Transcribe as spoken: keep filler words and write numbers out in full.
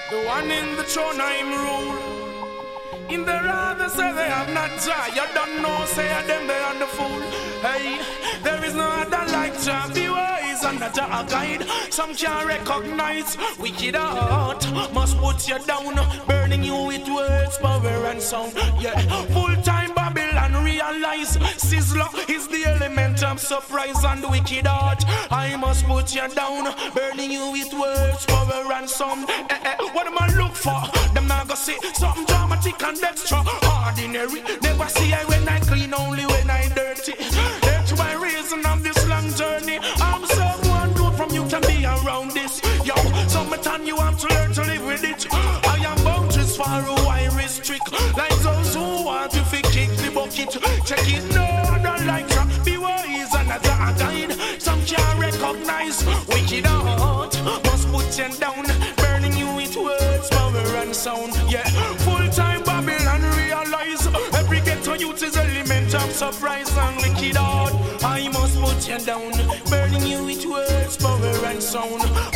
The one in the throne I'm rule. In the rather say they have not Jah. You don't know, say them they are the fool. Hey, there is no other like Jah. Be wise and not a guide. Some can't recognize wicked heart. Must put you down, burning you with words, power and sound. Yeah, full time Babylon realize Sizzler is the element of surprise and wicked heart. I must put you down, burning you with words, power and sound. Eh, eh, what am I look for? Them not gonna say something dramatic and extra ordinary. Never see I when I clean, only when I dirty. That's my reason of this long journey. I'm someone good from you can be around this. Yo, summertime you have to learn to live with it. I am boundaries far who I restrict. Like those who want to fi kick the bucket. Check it, no, don't like to be wise and not a guide. Some can't recognize wicked heart. Must put you down, burning you with words, power and sound. Yeah, full time Babylon realize every ghetto youth is element of surprise and wicked heart. I must put you down, burning you with words, power and sound.